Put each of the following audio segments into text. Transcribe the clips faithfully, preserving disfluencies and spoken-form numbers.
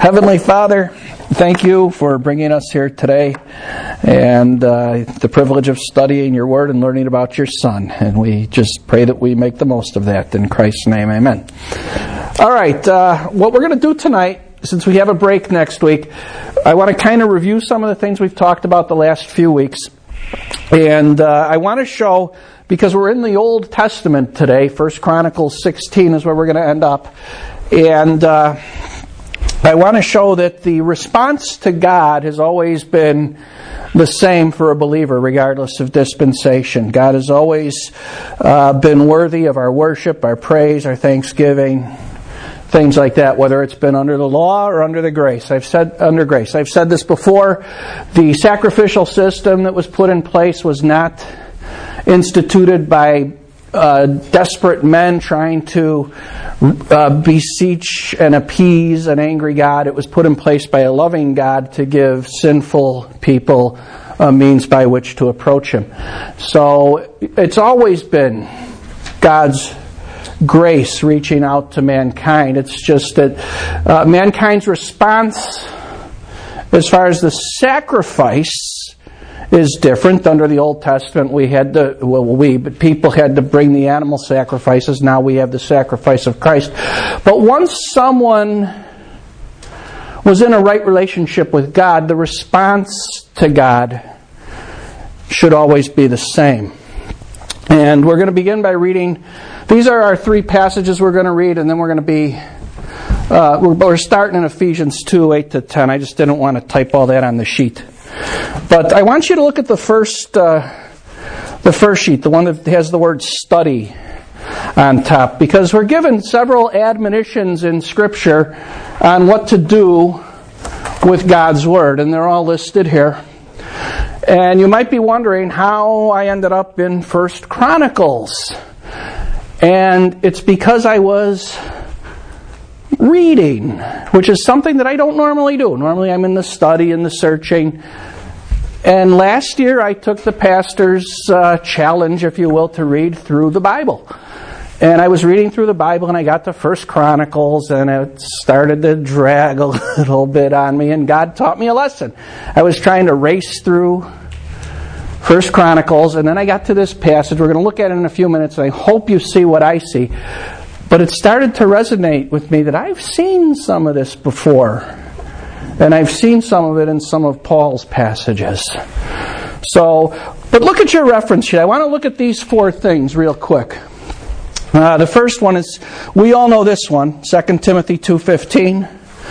Heavenly Father, thank you for bringing us here today and uh, the privilege of studying your word and learning about your Son. And we just pray that we make the most of that. In Christ's name, amen. All right, uh, what we're going to do tonight, since we have a break next week, I want to kind of review some of the things we've talked about the last few weeks. And uh, I want to show, because we're in the Old Testament today, First Chronicles sixteen is where we're going to end up. And uh, I want to show that the response to God has always been the same for a believer, regardless of dispensation. God has always uh, been worthy of our worship, our praise, our thanksgiving, things like that, whether it's been under the law or under the grace. I've said under grace. I've said this before. The sacrificial system that was put in place was not instituted by uh, desperate men trying to uh, beseech and appease an angry God. It was put in place by a loving God to give sinful people a means by which to approach Him. So it's always been God's grace reaching out to mankind. It's just that uh, mankind's response as far as the sacrifice is different. Under the Old Testament, we had to, well, we, but people had to bring the animal sacrifices. Now we have the sacrifice of Christ. But once someone was in a right relationship with God, the response to God should always be the same. And we're going to begin by reading. These are our three passages we're going to read, and then we're going to be, uh, we're, we're starting in Ephesians two, eight to ten. I just didn't want to type all that on the sheet. But I want you to look at the first, uh, the first sheet, the one that has the word study on top, because we're given several admonitions in Scripture on what to do with God's Word, and they're all listed here. And you might be wondering how I ended up in First Chronicles. And it's because I was reading, which is something that I don't normally do. Normally I'm in the study and the searching. And last year I took the pastor's uh, challenge, if you will, to read through the Bible. And I was reading through the Bible and I got to First Chronicles and it started to drag a little bit on me, and God taught me a lesson. I was trying to race through First Chronicles, and then I got to this passage. We're going to look at it in a few minutes, and I hope you see what I see. But it started to resonate with me that I've seen some of this before. And I've seen some of it in some of Paul's passages. So, but look at your reference sheet. I want to look at these four things real quick. Uh, the first one is, we all know this one, Second Timothy two fifteen.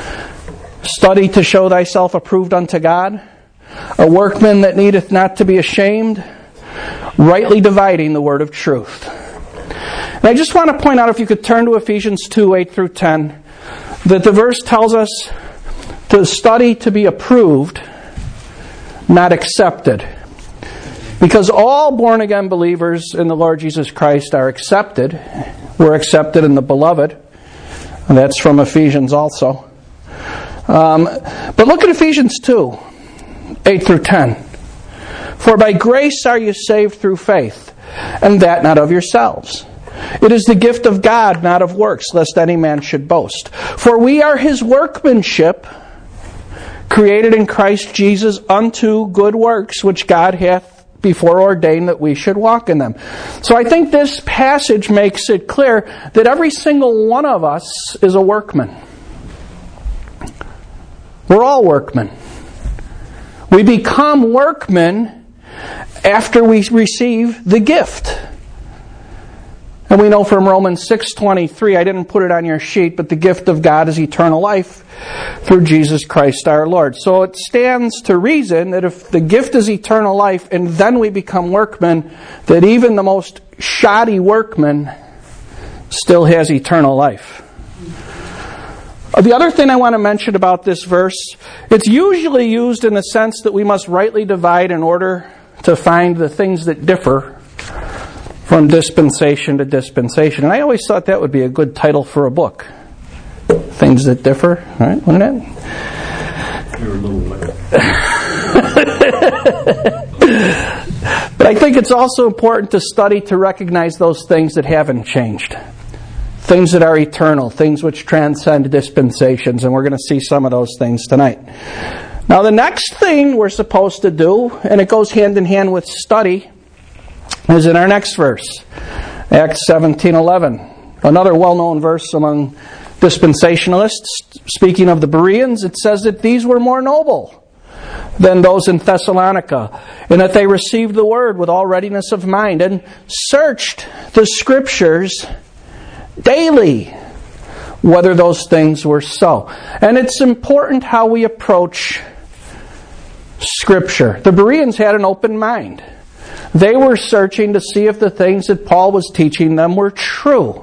Study to show thyself approved unto God, a workman that needeth not to be ashamed, rightly dividing the word of truth. And I just want to point out, if you could turn to Ephesians two, eight through ten, that the verse tells us to study to be approved, not accepted. Because all born-again believers in the Lord Jesus Christ are accepted. We're accepted in the Beloved. And that's from Ephesians also. Um, but look at Ephesians two, eight through ten. For by grace are you saved through faith, and that not of yourselves. It is the gift of God, not of works, lest any man should boast. For we are His workmanship, created in Christ Jesus unto good works, which God hath before ordained that we should walk in them. So I think this passage makes it clear that every single one of us is a workman. We're all workmen. We become workmen after we receive the gift. And we know from Romans six twenty-three, I didn't put it on your sheet, but the gift of God is eternal life through Jesus Christ our Lord. So it stands to reason that if the gift is eternal life and then we become workmen, that even the most shoddy workman still has eternal life. The other thing I want to mention about this verse, it's usually used in the sense that we must rightly divide in order to find the things that differ from dispensation to dispensation. And I always thought that would be a good title for a book. Things that differ, right? Wouldn't it? You're a little late. But I think it's also important to study to recognize those things that haven't changed. things that are eternal, things which transcend dispensations, and we're going to see some of those things tonight. Now the next thing we're supposed to do, and it goes hand in hand with study, is in our next verse, Acts seventeen eleven. Another well-known verse among dispensationalists. Speaking of the Bereans, it says that these were more noble than those in Thessalonica, and that they received the word with all readiness of mind and searched the Scriptures daily, whether those things were so. And it's important how we approach Scripture. The Bereans had an open mind. They were searching to see if the things that Paul was teaching them were true.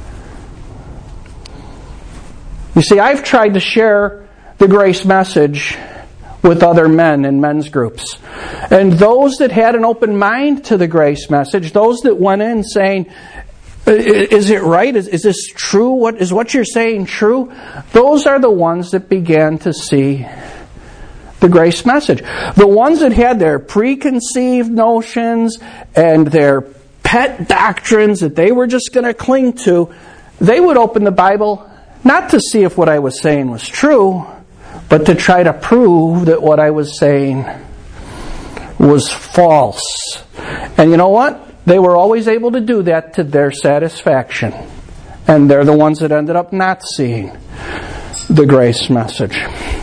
You see, I've tried to share the grace message with other men in men's groups. And those that had an open mind to the grace message, those that went in saying, is it right? Is, is this true? What is what you're saying true? Those are the ones that began to see the grace message. The ones that had their preconceived notions and their pet doctrines that they were just going to cling to, they would open the Bible not to see if what I was saying was true, but to try to prove that what I was saying was false. And you know what? They were always able to do that to their satisfaction. And they're the ones that ended up not seeing the grace message.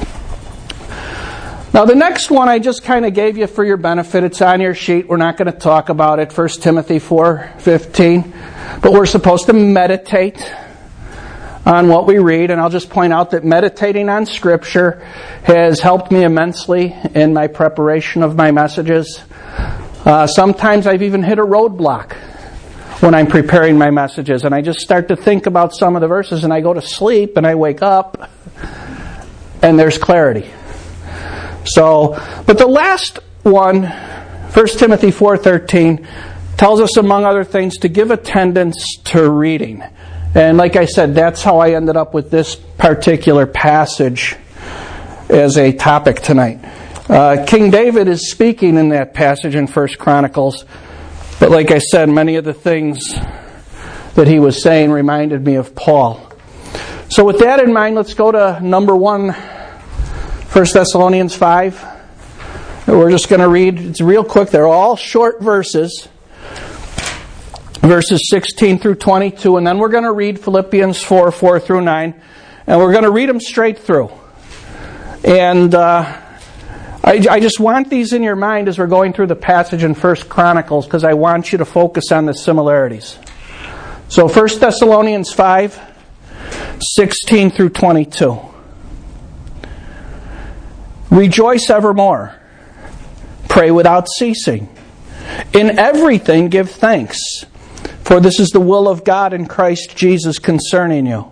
Now the next one I just kind of gave you for your benefit. It's on your sheet. We're not going to talk about it. First Timothy four fifteen. But we're supposed to meditate on what we read, and I'll just point out that meditating on Scripture has helped me immensely in my preparation of my messages. Uh, sometimes I've even hit a roadblock when I'm preparing my messages, and I just start to think about some of the verses, and I go to sleep, and I wake up, and there's clarity. So, but the last one, First Timothy four thirteen, tells us, among other things, to give attendance to reading. And like I said, that's how I ended up with this particular passage as a topic tonight. Uh, King David is speaking in that passage in First Chronicles. But like I said, many of the things that he was saying reminded me of Paul. So with that in mind, let's go to number one, First Thessalonians five. We're just going to read, it's real quick, they're all short verses. Verses sixteen through twenty-two, and then we're going to read Philippians four, four through nine, and we're going to read them straight through. And uh, I, I just want these in your mind as we're going through the passage in First Chronicles, because I want you to focus on the similarities. So First Thessalonians five, sixteen through twenty-two. Rejoice evermore. Pray without ceasing. In everything give thanks, for this is the will of God in Christ Jesus concerning you.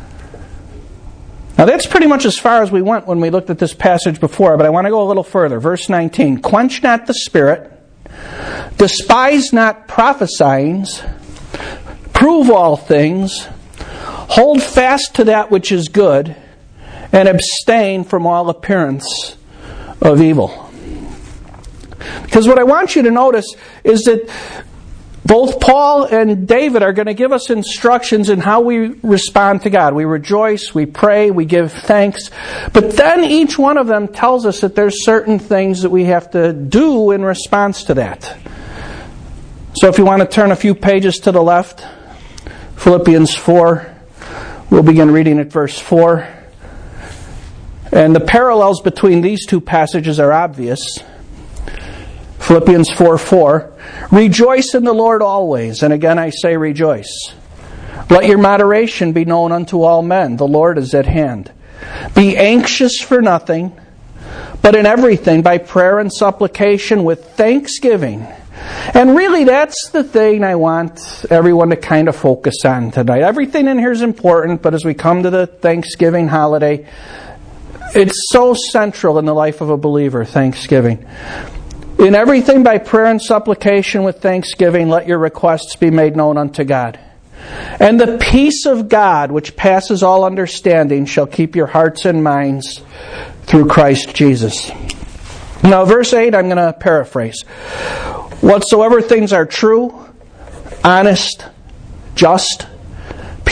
Now that's pretty much as far as we went when we looked at this passage before, but I want to go a little further. Verse nineteen, quench not the spirit, despise not prophesying, prove all things, hold fast to that which is good, and abstain from all appearance of evil. Because what I want you to notice is that both Paul and David are going to give us instructions in how we respond to God. We rejoice, we pray, we give thanks. But then each one of them tells us that there's certain things that we have to do in response to that. So if you want to turn a few pages to the left, Philippians four, we'll begin reading at verse four. And the parallels between these two passages are obvious. Philippians four four, rejoice in the Lord always, and again I say rejoice. Let your moderation be known unto all men, the Lord is at hand. Be anxious for nothing, but in everything by prayer and supplication with thanksgiving. And really that's the thing I want everyone to kind of focus on tonight. Everything in here is important, but as we come to the Thanksgiving holiday, it's so central in the life of a believer, Thanksgiving. In everything by prayer and supplication with thanksgiving, let your requests be made known unto God. And the peace of God, which passes all understanding, shall keep your hearts and minds through Christ Jesus. Now, verse eight, I'm going to paraphrase. Whatsoever things are true, honest, just,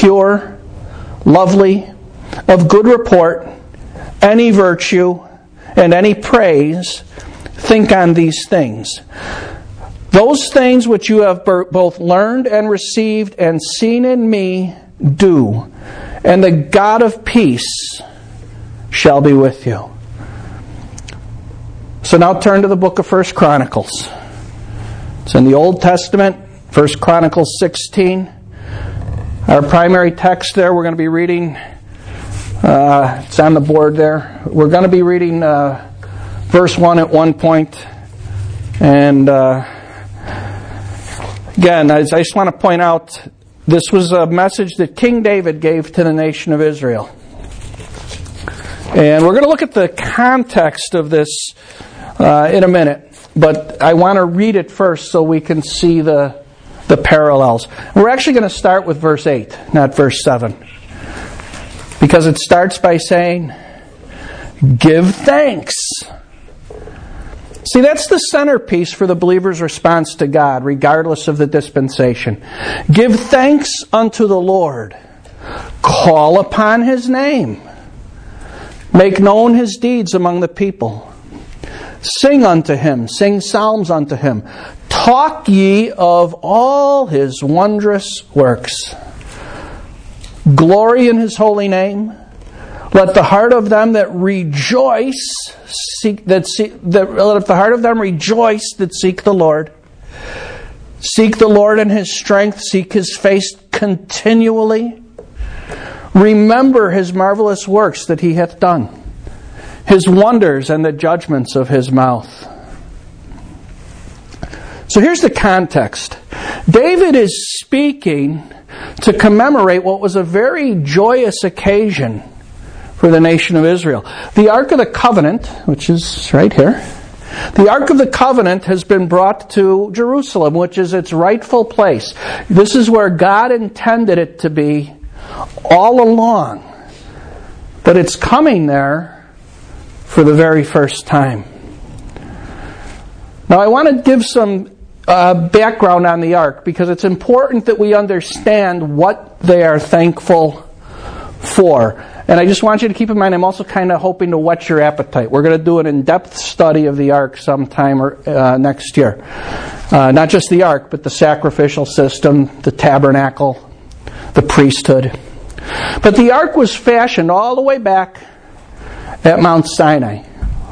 pure, lovely, of good report, any virtue, and any praise, think on these things. Those things which you have both learned and received and seen in me, do, and the God of peace shall be with you. So now turn to the book of First Chronicles. It's in the Old Testament, First Chronicles sixteen. Our primary text there, we're going to be reading, uh, it's on the board there. We're going to be reading uh, verse one at one point. And uh, again, I just want to point out, this was a message that King David gave to the nation of Israel. And we're going to look at the context of this uh, in a minute. But I want to read it first so we can see the the parallels. We're actually going to start with verse eight, not verse seven. Because it starts by saying, give thanks. See, that's the centerpiece for the believer's response to God, regardless of the dispensation. Give thanks unto the Lord. Call upon His name. Make known His deeds among the people. Sing unto Him. Sing psalms unto Him. Talk ye of all His wondrous works. Glory in His holy name. Let the heart of them that rejoice seek that seek that let the heart of them rejoice that seek the Lord. Seek the Lord in His strength. Seek His face continually. Remember His marvelous works that He hath done, His wonders and the judgments of His mouth. So here's the context. David is speaking to commemorate what was a very joyous occasion for the nation of Israel. The Ark of the Covenant, which is right here, the Ark of the Covenant has been brought to Jerusalem, which is its rightful place. This is where God intended it to be all along. But it's coming there for the very first time. Now I want to give some uh, background on the Ark, because it's important that we understand what they are thankful for. And I just want you to keep in mind, I'm also kind of hoping to whet your appetite. We're going to do an in-depth study of the Ark sometime uh, next year. Uh, not just the Ark, but the sacrificial system, the tabernacle, the priesthood. But the Ark was fashioned all the way back at Mount Sinai.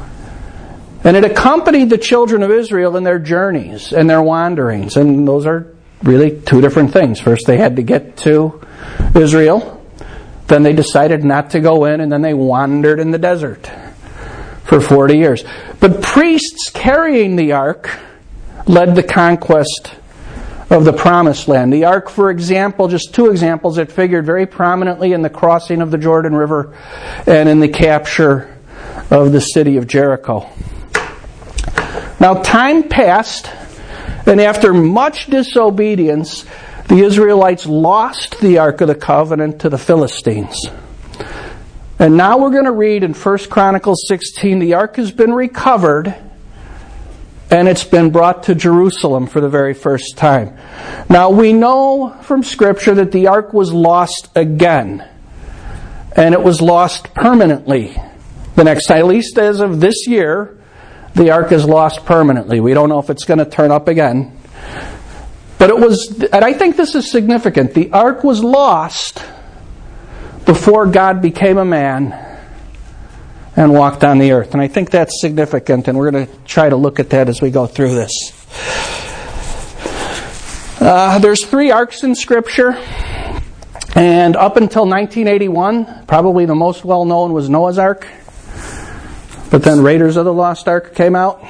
And it accompanied the children of Israel in their journeys and their wanderings. And those are really two different things. First, they had to get to Israel. Then they decided not to go in, and then they wandered in the desert for forty years. But priests carrying the Ark led the conquest of the Promised Land. The Ark, for example, just two examples, it figured very prominently in the crossing of the Jordan River and in the capture of the city of Jericho. Now, time passed, and after much disobedience, the Israelites lost the Ark of the Covenant to the Philistines. And now we're going to read in First Chronicles sixteen, the Ark has been recovered, and it's been brought to Jerusalem for the very first time. Now we know from Scripture that the Ark was lost again, and it was lost permanently. The next time, at least as of this year, the Ark is lost permanently. We don't know if it's going to turn up again. But it was, and I think this is significant, the Ark was lost before God became a man and walked on the earth. And I think that's significant, and we're going to try to look at that as we go through this. Uh, there's three arks in Scripture, and up until nineteen eighty-one, probably the most well-known was Noah's Ark. But then Raiders of the Lost Ark came out.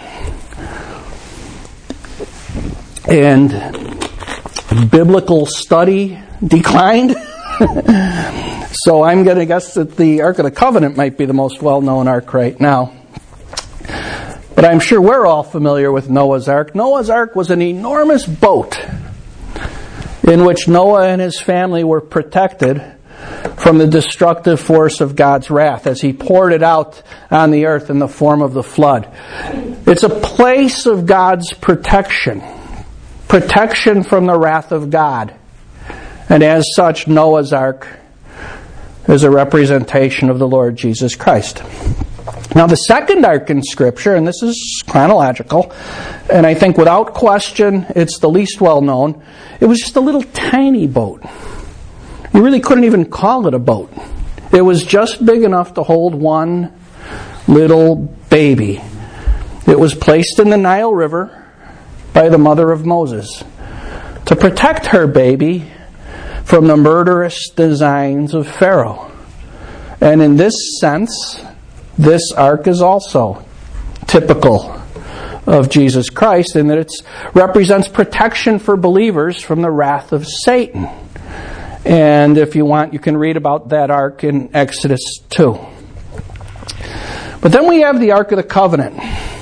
And biblical study declined. So I'm going to guess that the Ark of the Covenant might be the most well-known ark right now. But I'm sure we're all familiar with Noah's Ark. Noah's Ark was an enormous boat in which Noah and his family were protected from the destructive force of God's wrath as He poured it out on the earth in the form of the flood. It's a place of God's protection. Protection from the wrath of God. And as such, Noah's Ark is a representation of the Lord Jesus Christ. Now the second ark in Scripture, and this is chronological, and I think without question it's the least well known, it was just a little tiny boat. You really couldn't even call it a boat. It was just big enough to hold one little baby. It was placed in the Nile River by the mother of Moses to protect her baby from the murderous designs of Pharaoh. And in this sense, this ark is also typical of Jesus Christ in that it represents protection for believers from the wrath of Satan. And if you want, you can read about that ark in Exodus two. But then we have the Ark of the Covenant.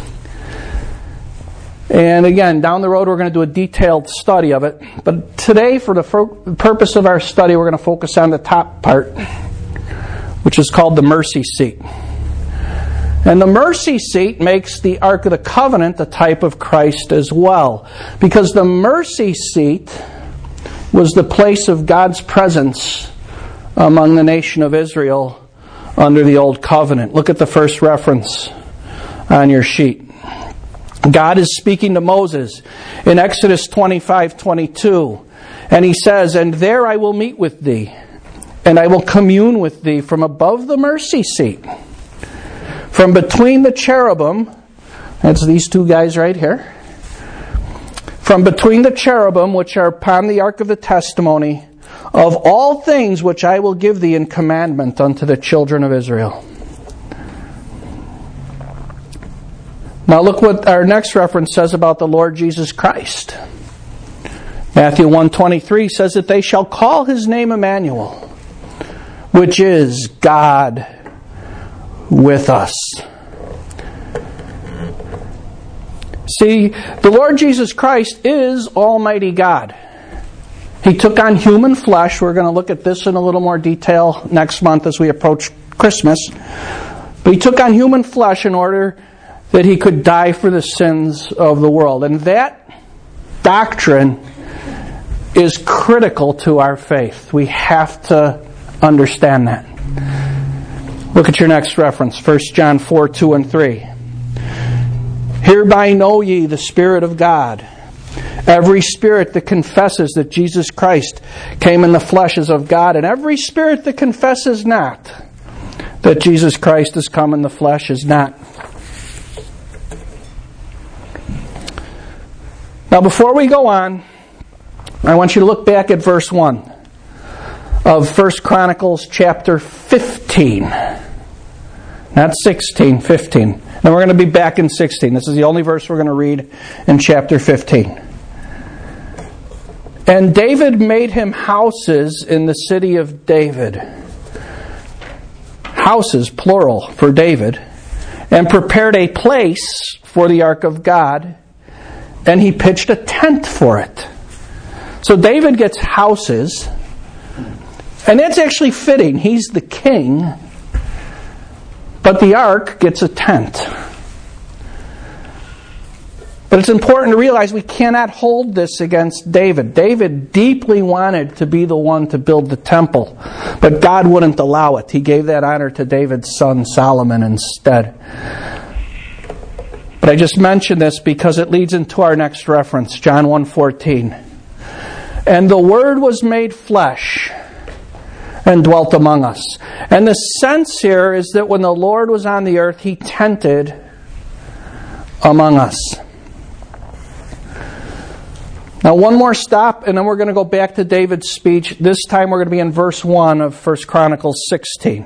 And again, down the road we're going to do a detailed study of it. But today, for the purpose of our study, we're going to focus on the top part, which is called the mercy seat. And the mercy seat makes the Ark of the Covenant a type of Christ as well. Because the mercy seat was the place of God's presence among the nation of Israel under the Old Covenant. Look at the first reference on your sheet. God is speaking to Moses in Exodus twenty-five twenty-two. And he says, "And there I will meet with thee, and I will commune with thee from above the mercy seat, from between the cherubim," that's these two guys right here, "from between the cherubim which are upon the ark of the testimony, of all things which I will give thee in commandment unto the children of Israel." Now look what our next reference says about the Lord Jesus Christ. Matthew one twenty-three says that they shall call his name Emmanuel, which is God with us. See, the Lord Jesus Christ is Almighty God. He took on human flesh. We're going to look at this in a little more detail next month as we approach Christmas. But he took on human flesh in order that he could die for the sins of the world. And that doctrine is critical to our faith. We have to understand that. Look at your next reference, First John four, two and three. "Hereby know ye the Spirit of God. Every spirit that confesses that Jesus Christ came in the flesh is of God, and every spirit that confesses not that Jesus Christ has come in the flesh is not." Now before we go on, I want you to look back at verse one of First Chronicles chapter fifteen. Not sixteen, fifteen. And we're going to be back in sixteen. This is the only verse we're going to read in chapter fifteen. "And David made him houses in the city of David." Houses, plural, for David. "And prepared a place for the ark of God. And he pitched a tent for it." So David gets houses. And that's actually fitting. He's the king. But the ark gets a tent. But it's important to realize we cannot hold this against David. David deeply wanted to be the one to build the temple, but God wouldn't allow it. He gave that honor to David's son Solomon instead. But I just mention this because it leads into our next reference, John one fourteen. "And the Word was made flesh and dwelt among us." And the sense here is that when the Lord was on the earth, He tented among us. Now one more stop, and then we're going to go back to David's speech. This time we're going to be in verse one of First Chronicles sixteen,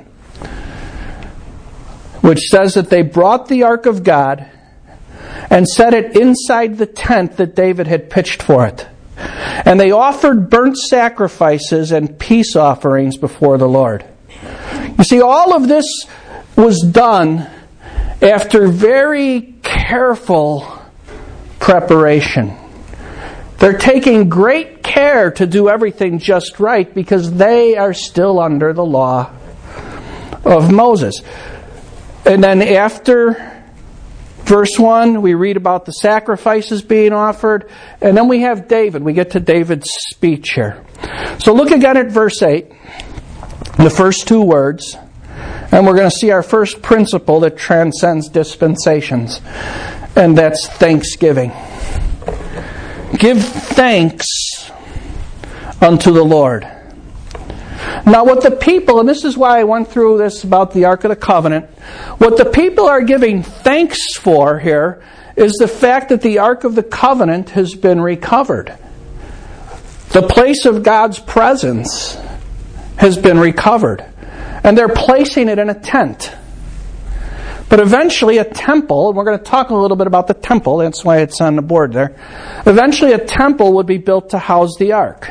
which says that they brought the ark of God and set it inside the tent that David had pitched for it. And they offered burnt sacrifices and peace offerings before the Lord. You see, all of this was done after very careful preparation. They're taking great care to do everything just right because they are still under the law of Moses. And then after verse one, we read about the sacrifices being offered, and then we have David. We get to David's speech here. So look again at verse eight, the first two words, and we're going to see our first principle that transcends dispensations, and that's thanksgiving. Give thanks unto the Lord. Now what the people, and this is why I went through this about the Ark of the Covenant, what the people are giving thanks for here is the fact that the Ark of the Covenant has been recovered. The place of God's presence has been recovered. And they're placing it in a tent. But eventually a temple, and we're going to talk a little bit about the temple, that's why it's on the board there. Eventually a temple would be built to house the Ark.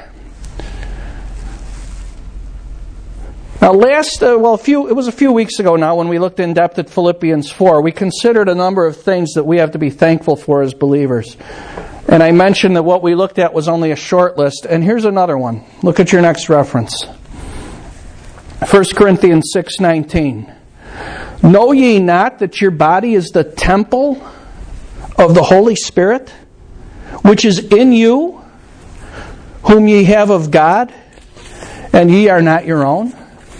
Now last, uh, well, a few, it was a few weeks ago now when we looked in depth at Philippians four, we considered a number of things that we have to be thankful for as believers. And I mentioned that what we looked at was only a short list, and here's another one. Look at your next reference. First Corinthians six nineteen. Know ye not that your body is the temple of the Holy Spirit, which is in you, whom ye have of God, and ye are not your own?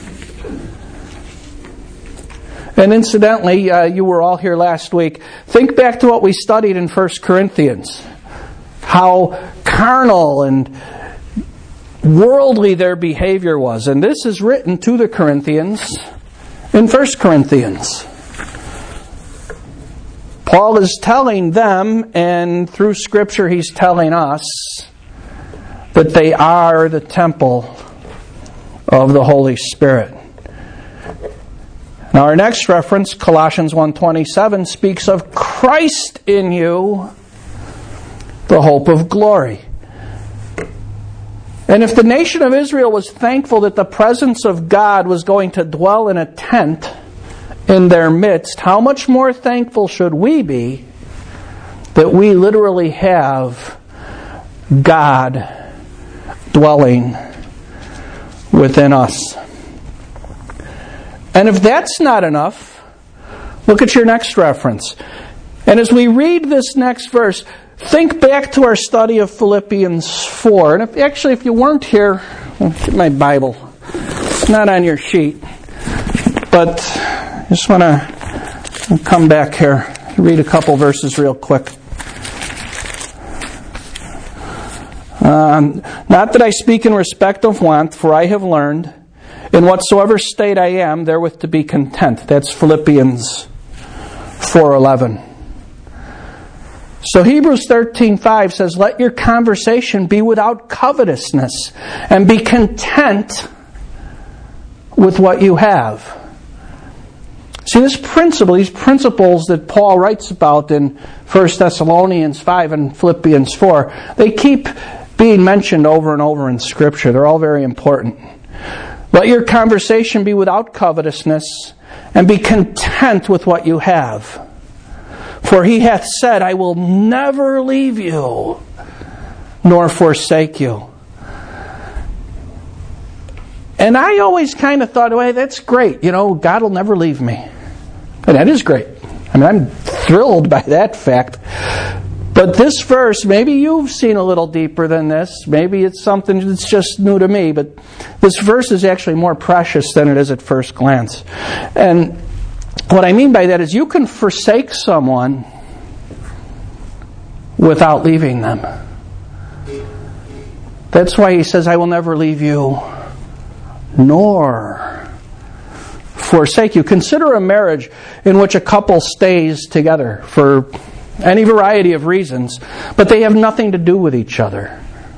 And incidentally, uh, you were all here last week. Think back to what we studied in First Corinthians. How carnal and worldly their behavior was. And this is written to the Corinthians in First Corinthians. Paul is telling them, and through Scripture he's telling us, that they are the temple of the Holy Spirit. Now our next reference, Colossians one twenty-seven, speaks of Christ in you, the hope of glory. And if the nation of Israel was thankful that the presence of God was going to dwell in a tent in their midst, how much more thankful should we be that we literally have God dwelling within us? And if that's not enough, look at your next reference. And as we read this next verse, think back to our study of Philippians four. And if, actually, if you weren't here, I'll get my Bible. It's not on your sheet. But I just want to come back here, read a couple verses real quick. Um, not that I speak in respect of want, for I have learned, in whatsoever state I am, therewith to be content. That's Philippians four eleven. So Hebrews thirteen five says, let your conversation be without covetousness, and be content with what you have. See, this principle, these principles that Paul writes about in First Thessalonians five and Philippians four, they keep being mentioned over and over in Scripture. They're all very important. Let your conversation be without covetousness, and be content with what you have. For he hath said, I will never leave you, nor forsake you. And I always kind of thought, well, that's great. You know, God will never leave me. And that is great. I mean, I'm thrilled by that fact. But this verse, maybe you've seen a little deeper than this. Maybe it's something that's just new to me. But this verse is actually more precious than it is at first glance. And what I mean by that is you can forsake someone without leaving them. That's why he says, I will never leave you nor forsake you. Consider a marriage in which a couple stays together for any variety of reasons, but they have nothing to do with each other.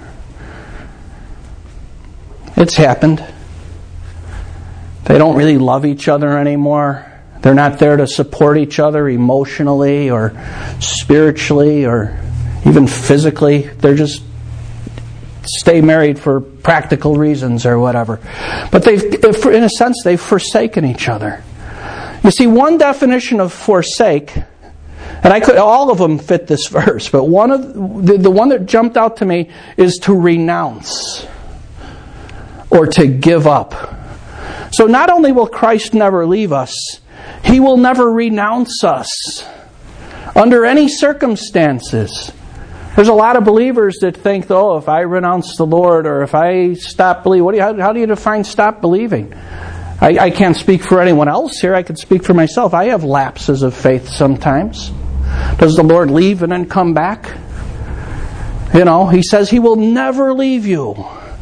It's happened. They don't really love each other anymore. They're not there to support each other emotionally or spiritually or even physically. They're just stay married for practical reasons or whatever. But they've, in a sense, they've forsaken each other. You see, one definition of forsake, and I could, all of them fit this verse, but one of the, the one that jumped out to me is to renounce or to give up. So not only will Christ never leave us, He will never renounce us under any circumstances. There's a lot of believers that think, oh, if I renounce the Lord or if I stop believing, what do you, how, how do you define stop believing? I, I can't speak for anyone else here. I can speak for myself. I have lapses of faith sometimes. Does the Lord leave and then come back? You know, He says He will never leave you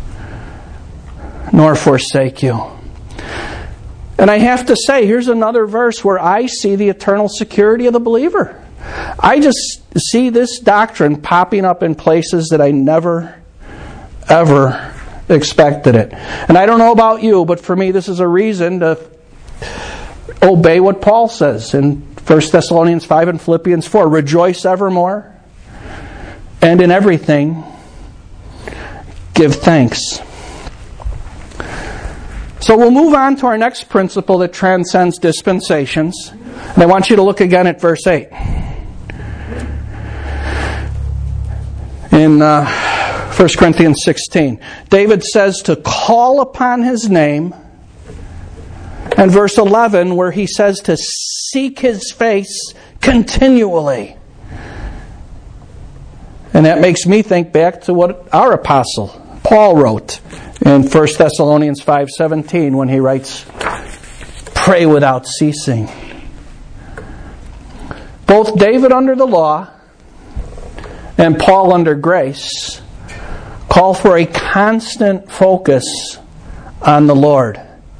nor forsake you. And I have to say, here's another verse where I see the eternal security of the believer. I just see this doctrine popping up in places that I never, ever expected it. And I don't know about you, but for me this is a reason to obey what Paul says in First Thessalonians five and Philippians four. Rejoice evermore, and in everything give thanks. So we'll move on to our next principle that transcends dispensations. And I want you to look again at verse eight. In uh, First Corinthians sixteen, David says to call upon His name. And verse eleven, where he says to seek His face continually. And that makes me think back to what our apostle Paul wrote in First Thessalonians five seventeen when he writes, pray without ceasing. Both David under the law and Paul under grace call for a constant focus on the Lord.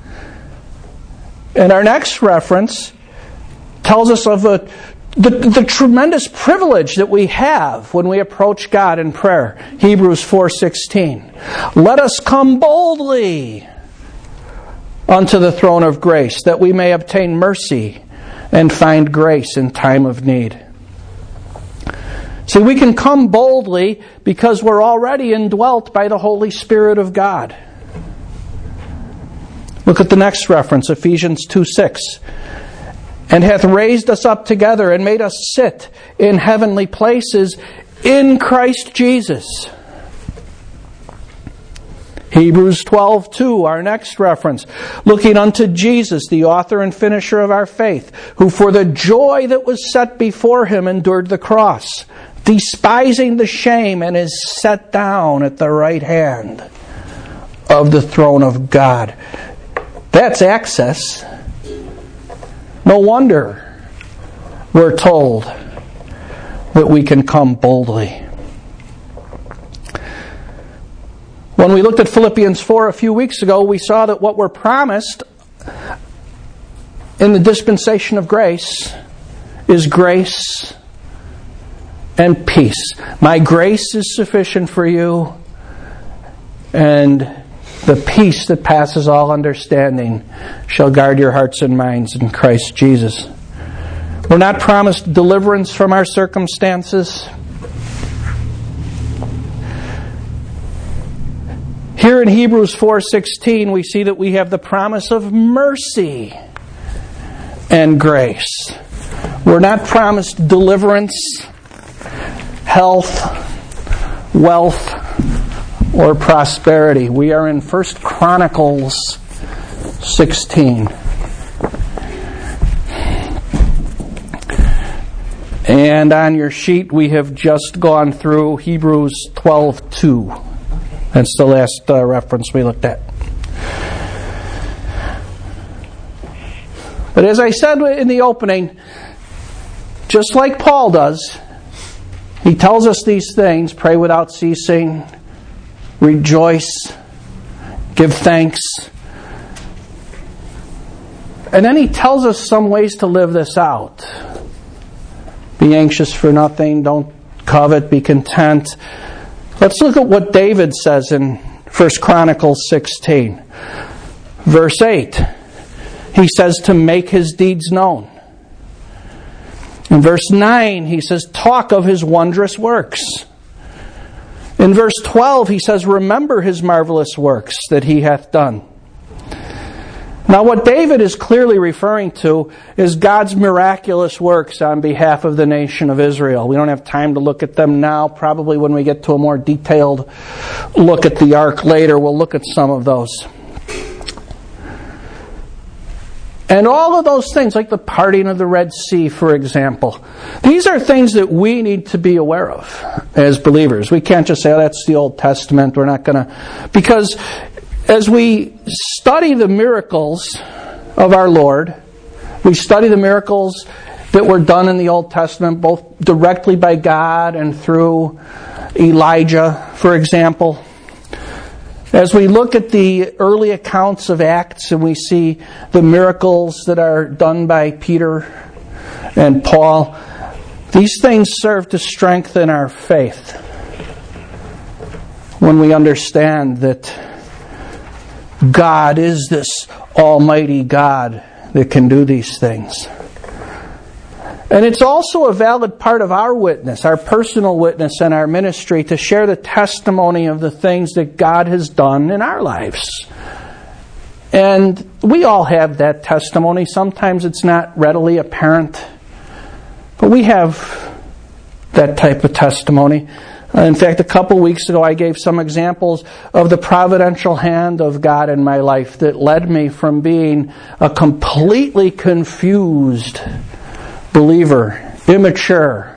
And our next reference tells us of a, the, the tremendous privilege that we have when we approach God in prayer. Hebrews four sixteen. Let us come boldly unto the throne of grace, that we may obtain mercy and find grace in time of need. See, we can come boldly because we're already indwelt by the Holy Spirit of God. Look at the next reference, Ephesians two six. And hath raised us up together and made us sit in heavenly places in Christ Jesus. Hebrews twelve two, our next reference. Looking unto Jesus, the author and finisher of our faith, who for the joy that was set before Him endured the cross, despising the shame, and is set down at the right hand of the throne of God. That's access. No wonder we're told that we can come boldly. When we looked at Philippians four a few weeks ago, we saw that what we're promised in the dispensation of grace is grace and peace. My grace is sufficient for you, and the peace that passes all understanding shall guard your hearts and minds in Christ Jesus. We're not promised deliverance from our circumstances. Here in Hebrews four sixteen, we see that we have the promise of mercy and grace. We're not promised deliverance, health, wealth, or prosperity. We are in First Chronicles sixteen. And on your sheet we have just gone through Hebrews twelve two. That's the last uh, reference we looked at. But as I said in the opening, just like Paul does, he tells us these things: pray without ceasing, rejoice, give thanks. And then he tells us some ways to live this out. Be anxious for nothing, don't covet, be content. Let's look at what David says in First Chronicles sixteen. Verse eight. He says to make his deeds known. In verse nine, he says, talk of his wondrous works. In verse twelve, he says, remember his marvelous works that he hath done. Now, what David is clearly referring to is God's miraculous works on behalf of the nation of Israel. We don't have time to look at them now. Probably when we get to a more detailed look at the ark later, we'll look at some of those. And all of those things, like the parting of the Red Sea, for example, these are things that we need to be aware of as believers. We can't just say, oh, that's the Old Testament. We're not going to... Because as we study the miracles of our Lord, we study the miracles that were done in the Old Testament, both directly by God and through Elijah, for example. As we look at the early accounts of Acts and we see the miracles that are done by Peter and Paul, these things serve to strengthen our faith when we understand that God is this almighty God that can do these things. And it's also a valid part of our witness, our personal witness and our ministry, to share the testimony of the things that God has done in our lives. And we all have that testimony. Sometimes it's not readily apparent, but we have that type of testimony. In fact, a couple weeks ago I gave some examples of the providential hand of God in my life that led me from being a completely confused believer, immature,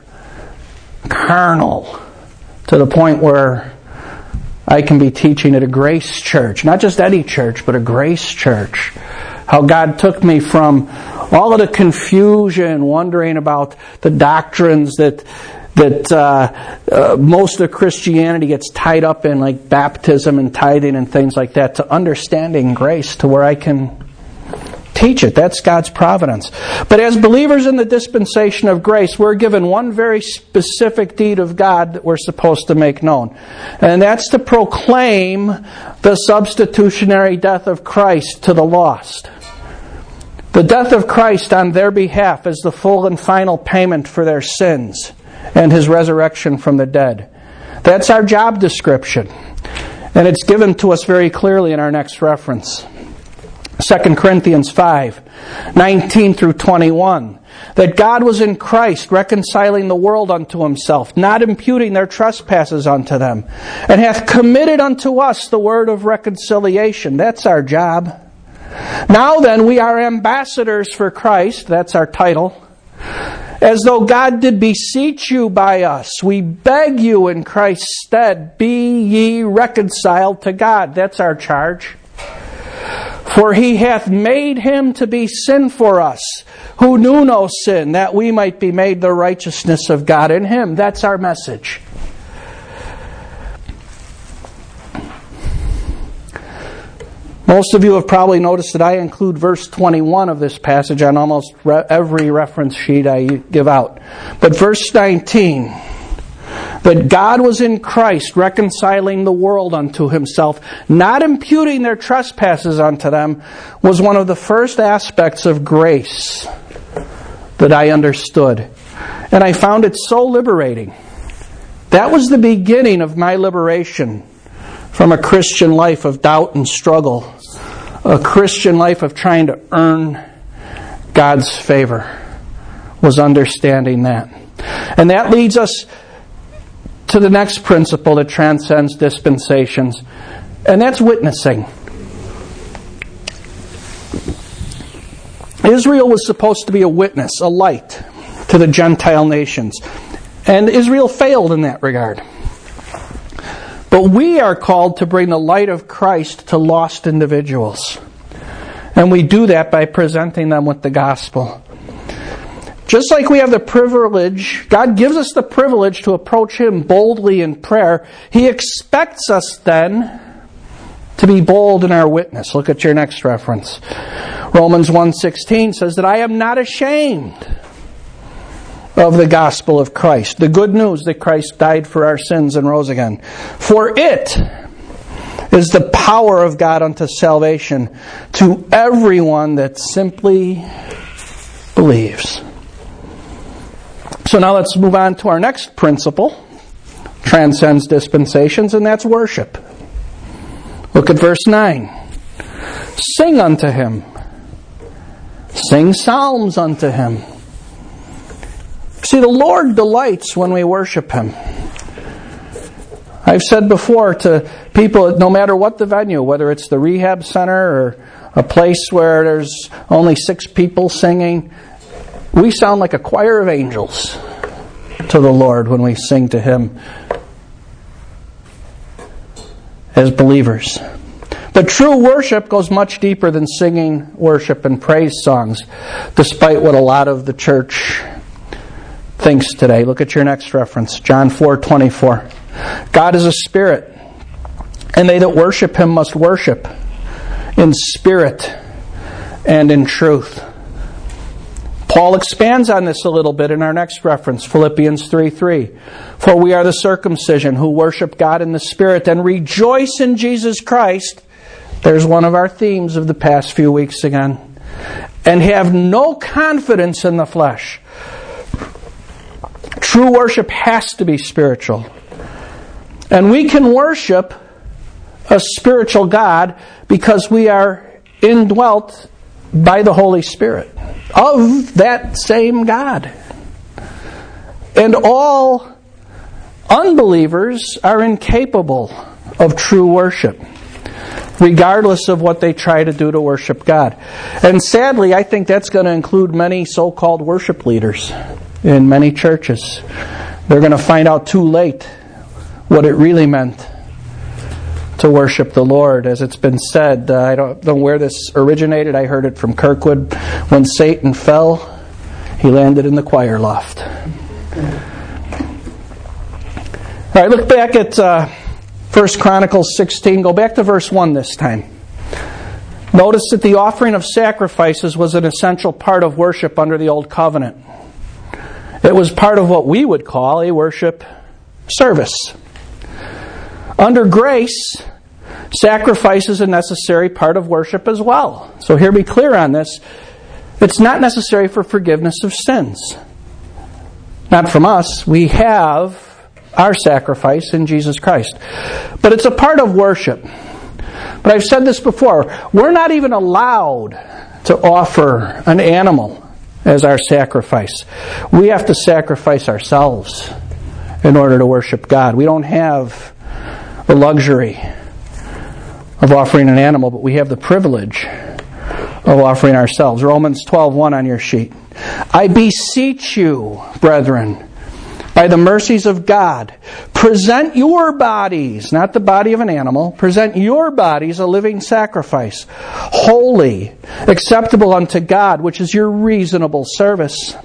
carnal, to the point where I can be teaching at a grace church, not just any church, but a grace church. How God took me from all of the confusion, wondering about the doctrines that that uh, uh, most of Christianity gets tied up in, like baptism and tithing and things like that, to understanding grace, to where I can teach it. That's God's providence. But as believers in the dispensation of grace, we're given one very specific deed of God that we're supposed to make known. And that's to proclaim the substitutionary death of Christ to the lost. The death of Christ on their behalf is the full and final payment for their sins, and His resurrection from the dead. That's our job description. And it's given to us very clearly in our next reference. Second Corinthians five, nineteen through twenty-one. That God was in Christ, reconciling the world unto Himself, not imputing their trespasses unto them, and hath committed unto us the word of reconciliation. That's our job. Now then, we are ambassadors for Christ. That's our title. As though God did beseech you by us, we beg you in Christ's stead, be ye reconciled to God. That's our charge. For He hath made Him to be sin for us, who knew no sin, that we might be made the righteousness of God in Him. That's our message. Most of you have probably noticed that I include verse twenty-one of this passage on almost re- every reference sheet I give out. But verse nineteen, that God was in Christ, reconciling the world unto Himself, not imputing their trespasses unto them, was one of the first aspects of grace that I understood. And I found it so liberating. That was the beginning of my liberation from a Christian life of doubt and struggle, a Christian life of trying to earn God's favor, was understanding that. And that leads us to the next principle that transcends dispensations, and that's witnessing. Israel was supposed to be a witness, a light to the Gentile nations, and Israel failed in that regard. But we are called to bring the light of Christ to lost individuals. And we do that by presenting them with the gospel. Just like we have the privilege, God gives us the privilege to approach Him boldly in prayer, He expects us then to be bold in our witness. Look at your next reference. Romans one sixteen says that I am not ashamed of the gospel of Christ, the good news that Christ died for our sins and rose again. For it is the power of God unto salvation to everyone that simply believes. So now let's move on to our next principle, transcends dispensations, and that's worship. Look at verse nine. Sing unto Him. Sing psalms unto Him. See, the Lord delights when we worship Him. I've said before to people, no matter what the venue, whether it's the rehab center or a place where there's only six people singing, we sound like a choir of angels to the Lord when we sing to Him as believers. But true worship goes much deeper than singing worship and praise songs, despite what a lot of the church thinks today. Look at your next reference, John four twenty-four. God is a spirit, and they that worship Him must worship in spirit and in truth. Paul expands on this a little bit in our next reference, Philippians three three. For we are the circumcision who worship God in the Spirit and rejoice in Jesus Christ. There's one of our themes of the past few weeks again. And have no confidence in the flesh. True worship has to be spiritual. And we can worship a spiritual God because we are indwelt by the Holy Spirit of that same God. And all unbelievers are incapable of true worship, regardless of what they try to do to worship God. And sadly, I think that's going to include many so-called worship leaders in many churches. They're going to find out too late what it really meant to worship the Lord. As it's been said, uh, I don't know where this originated. I heard it from Kirkwood. When Satan fell, he landed in the choir loft. All right, look back at uh, First Chronicles sixteen. Go back to verse one this time. Notice that the offering of sacrifices was an essential part of worship under the Old Covenant. It was part of what we would call a worship service. Under grace, sacrifice is a necessary part of worship as well. So here, be clear on this. It's not necessary for forgiveness of sins. Not from us. We have our sacrifice in Jesus Christ. But it's a part of worship. But I've said this before. We're not even allowed to offer an animal as our sacrifice. We have to sacrifice ourselves in order to worship God. We don't have the luxury of offering an animal, but we have the privilege of offering ourselves. Romans twelve one on your sheet. I beseech you, brethren, by the mercies of God, present your bodies, not the body of an animal, present your bodies a living sacrifice, holy, acceptable unto God, which is your reasonable service.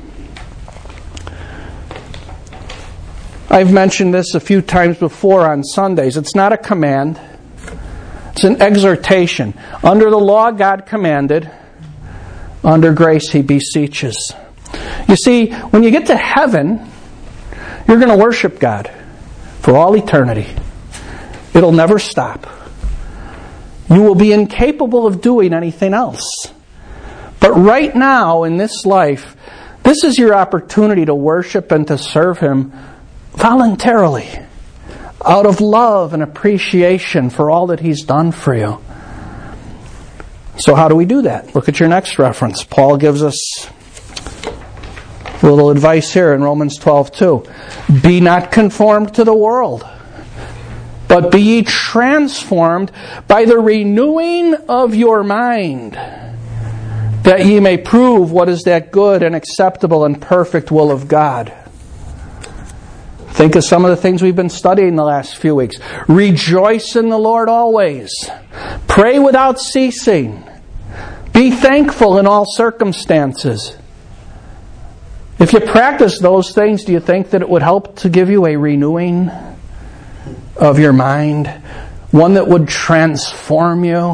I've mentioned this a few times before on Sundays. It's not a command. It's an exhortation. Under the law, God commanded. Under grace, He beseeches. You see, when you get to heaven, you're going to worship God for all eternity. It'll never stop. You will be incapable of doing anything else. But right now, in this life, this is your opportunity to worship and to serve Him voluntarily, out of love and appreciation for all that He's done for you. So how do we do that? Look at your next reference. Paul gives us a little advice here in Romans twelve two. Be not conformed to the world, but be ye transformed by the renewing of your mind, that ye may prove what is that good and acceptable and perfect will of God. Think of some of the things we've been studying the last few weeks. Rejoice in the Lord always. Pray without ceasing. Be thankful in all circumstances. If you practice those things, do you think that it would help to give you a renewing of your mind? One that would transform you?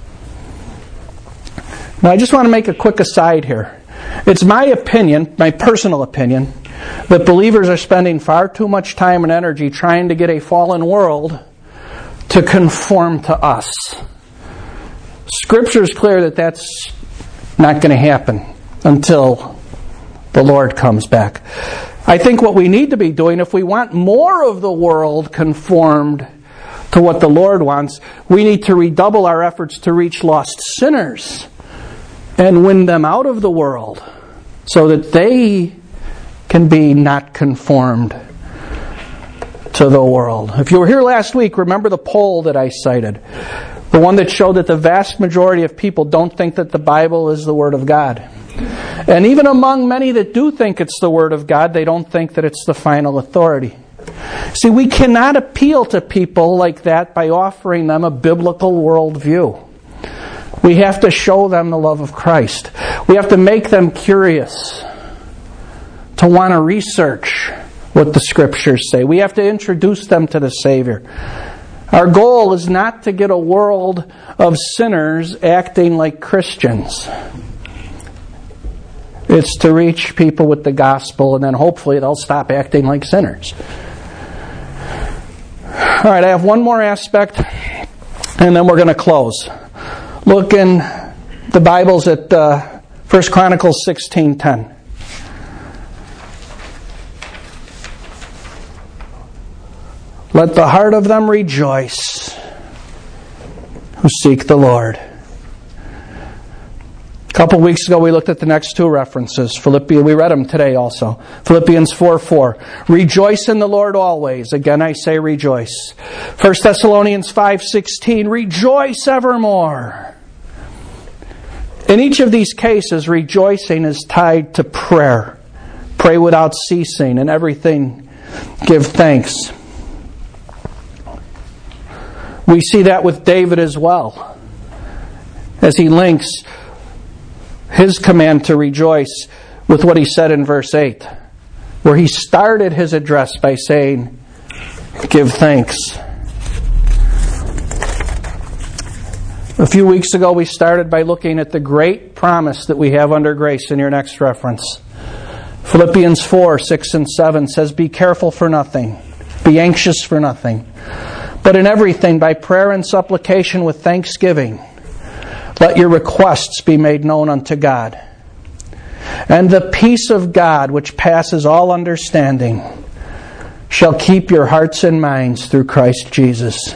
Now, I just want to make a quick aside here. It's my opinion, my personal opinion, that believers are spending far too much time and energy trying to get a fallen world to conform to us. Scripture is clear that that's not going to happen until the Lord comes back. I think what we need to be doing, if we want more of the world conformed to what the Lord wants, we need to redouble our efforts to reach lost sinners and win them out of the world so that they can be not conformed to the world. If you were here last week, remember the poll that I cited. The one that showed that the vast majority of people don't think that the Bible is the Word of God. And even among many that do think it's the Word of God, they don't think that it's the final authority. See, we cannot appeal to people like that by offering them a biblical worldview. We have to show them the love of Christ. We have to make them curious, to want to research what the Scriptures say. We have to introduce them to the Savior. Our goal is not to get a world of sinners acting like Christians. It's to reach people with the gospel, and then hopefully they'll stop acting like sinners. All right, I have one more aspect, and then we're going to close. Look in the Bibles at uh, First Chronicles sixteen ten. Let the heart of them rejoice who seek the Lord. A couple weeks ago we looked at the next two references. Philippians, we read them today also. Philippians four four. Rejoice in the Lord always. Again I say rejoice. First Thessalonians five sixteen. Rejoice evermore. In each of these cases, rejoicing is tied to prayer. Pray without ceasing, and everything give thanks. We see that with David as well, as he links his command to rejoice with what he said in verse eight, where he started his address by saying, give thanks. A few weeks ago we started by looking at the great promise that we have under grace in your next reference. Philippians four six and seven says, be careful for nothing, be anxious for nothing, but in everything, by prayer and supplication with thanksgiving, let your requests be made known unto God. And the peace of God, which passes all understanding, shall keep your hearts and minds through Christ Jesus.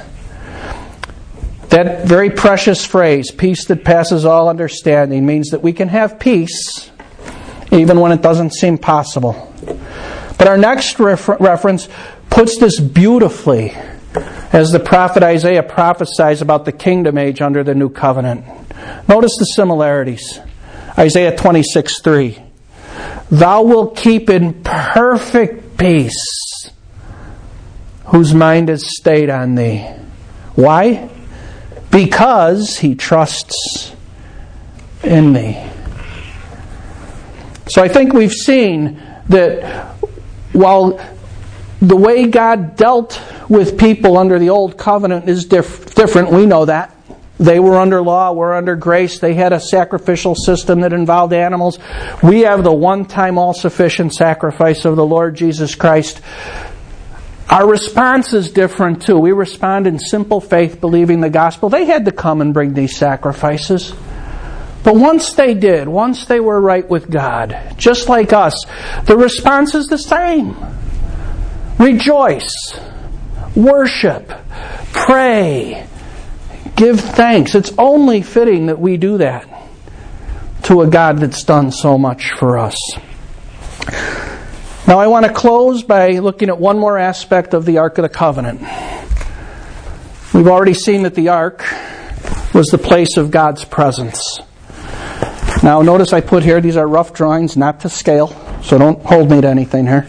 That very precious phrase, peace that passes all understanding, means that we can have peace even when it doesn't seem possible. But our next refer- reference puts this beautifully, as the prophet Isaiah prophesies about the kingdom age under the new covenant. Notice the similarities. Isaiah twenty-six three. Thou wilt keep in perfect peace whose mind is stayed on thee. Why? Because he trusts in thee. So I think we've seen that while the way God dealt with people under the old covenant is diff- different. We know that. They were under law, we're under grace. They had a sacrificial system that involved animals. We have the one-time all-sufficient sacrifice of the Lord Jesus Christ. Our response is different too. We respond in simple faith, believing the gospel. They had to come and bring these sacrifices. But once they did, once they were right with God, just like us, the response is the same. Rejoice. Worship. Pray. Give thanks. It's only fitting that we do that to a God that's done so much for us. Now I want to close by looking at one more aspect of the Ark of the Covenant. We've already seen that the Ark was the place of God's presence. Now notice I put here, these are rough drawings, not to scale, so don't hold me to anything here.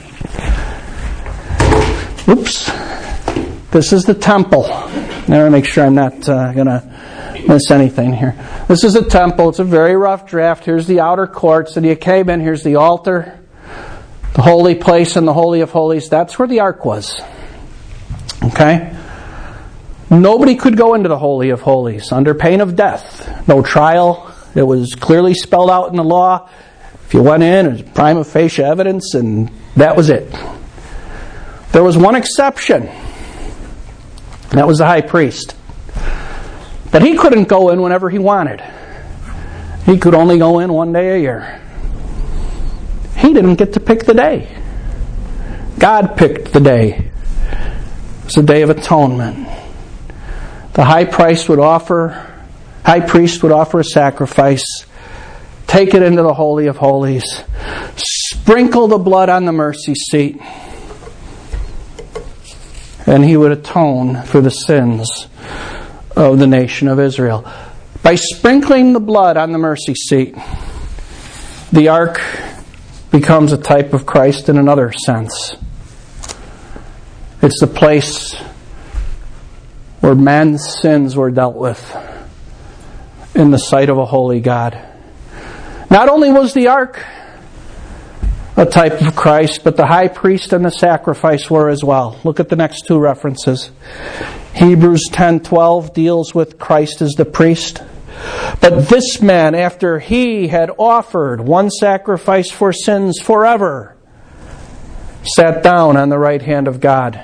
Oops. This is the temple. I want to make sure I'm not uh, going to miss anything here. This is a temple. It's a very rough draft. Here's the outer courts. And you came in. Here's the altar, the holy place, and the Holy of Holies. That's where the ark was. Okay? Nobody could go into the Holy of Holies under pain of death. No trial. It was clearly spelled out in the law. If you went in, it was prima facie evidence, and that was it. There was one exception. And that was the high priest. But he couldn't go in whenever he wanted. He could only go in one day a year. He didn't get to pick the day. God picked the day. It was the Day of Atonement. The high priest would offer, high priest would offer a sacrifice, take it into the Holy of Holies, sprinkle the blood on the mercy seat, and he would atone for the sins of the nation of Israel. By sprinkling the blood on the mercy seat, the ark becomes a type of Christ in another sense. It's the place where man's sins were dealt with in the sight of a holy God. Not only was the ark a type of Christ, but the high priest and the sacrifice were as well. Look at the next two references. Hebrews ten twelve deals with Christ as the priest. But this man, after he had offered one sacrifice for sins forever, sat down on the right hand of God.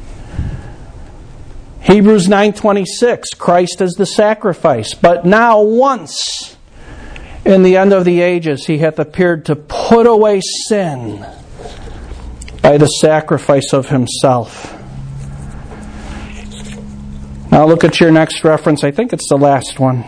Hebrews nine twenty-six, Christ as the sacrifice. But now once, in the end of the ages, he hath appeared to put away sin by the sacrifice of himself. Now look at your next reference. I think it's the last one.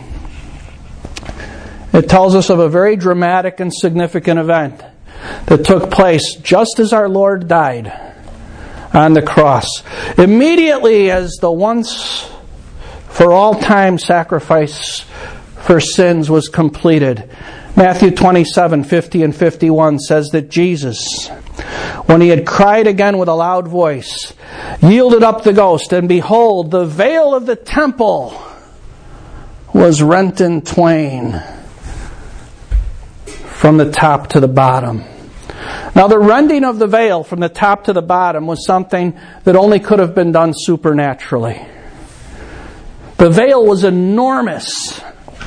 It tells us of a very dramatic and significant event that took place just as our Lord died on the cross. Immediately as the once for all time sacrifice for sins was completed, Matthew twenty-seven fifty and fifty-one says that Jesus, when he had cried again with a loud voice, yielded up the ghost, and behold, the veil of the temple was rent in twain from the top to the bottom. Now, the rending of the veil from the top to the bottom was something that only could have been done supernaturally. The veil was enormous.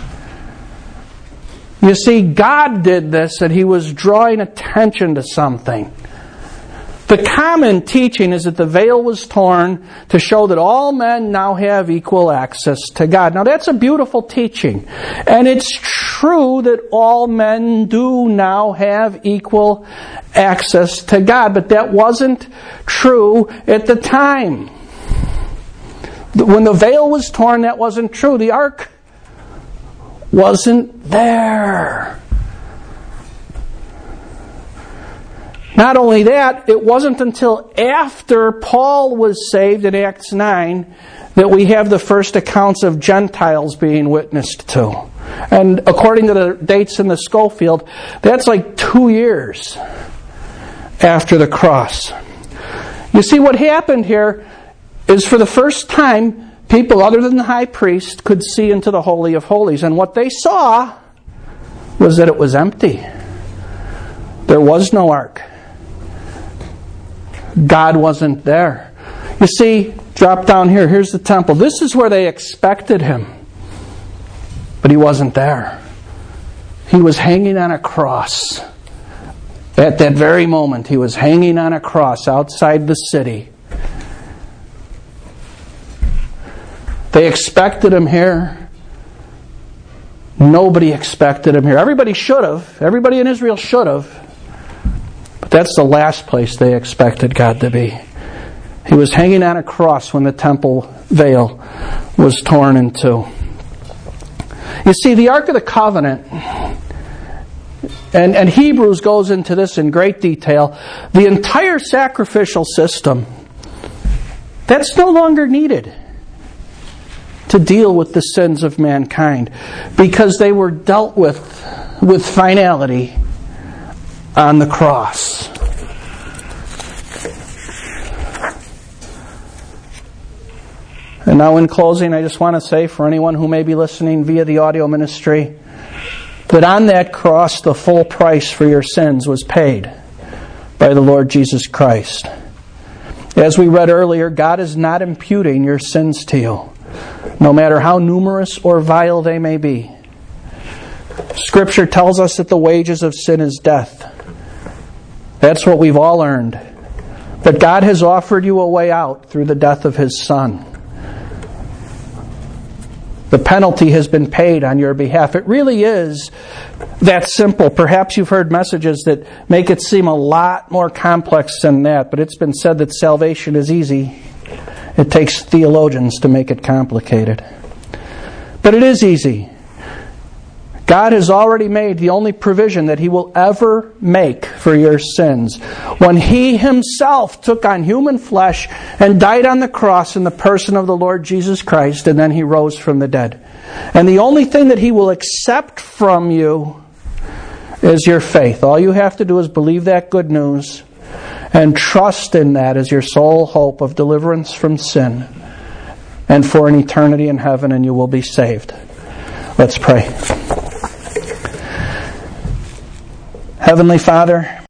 You see, God did this, and he was drawing attention to something. The common teaching is that the veil was torn to show that all men now have equal access to God. Now that's a beautiful teaching. And it's true that all men do now have equal access to God. But that wasn't true at the time. When the veil was torn, that wasn't true. The ark wasn't there. Not only that, it wasn't until after Paul was saved in Acts nine that we have the first accounts of Gentiles being witnessed to. And according to the dates in the Schofield, that's like two years after the cross. You see, what happened here is for the first time, people other than the high priest could see into the Holy of Holies. And what they saw was that it was empty. There was no ark. God wasn't there. You see, drop down here. Here's the temple. This is where they expected him. But he wasn't there. He was hanging on a cross. At that very moment, he was hanging on a cross outside the city. They expected him here. Nobody expected him here. Everybody should have. Everybody in Israel should have. But that's the last place they expected God to be. He was hanging on a cross when the temple veil was torn in two. You see, the Ark of the Covenant, and, and Hebrews goes into this in great detail, the entire sacrificial system, that's no longer needed to deal with the sins of mankind, because they were dealt with with finality on the cross. And now in closing, I just want to say for anyone who may be listening via the audio ministry, that on that cross the full price for your sins was paid by the Lord Jesus Christ. As we read earlier, God is not imputing your sins to you, no matter how numerous or vile they may be. Scripture tells us that the wages of sin is death. That's what we've all earned. But God has offered you a way out through the death of His Son. The penalty has been paid on your behalf. It really is that simple. Perhaps you've heard messages that make it seem a lot more complex than that, but it's been said that salvation is easy. It takes theologians to make it complicated. But it is easy. God has already made the only provision that He will ever make for your sins when He Himself took on human flesh and died on the cross in the person of the Lord Jesus Christ, and then He rose from the dead. And the only thing that He will accept from you is your faith. All you have to do is believe that good news and trust in that as your sole hope of deliverance from sin and for an eternity in heaven, and you will be saved. Let's pray. Heavenly Father,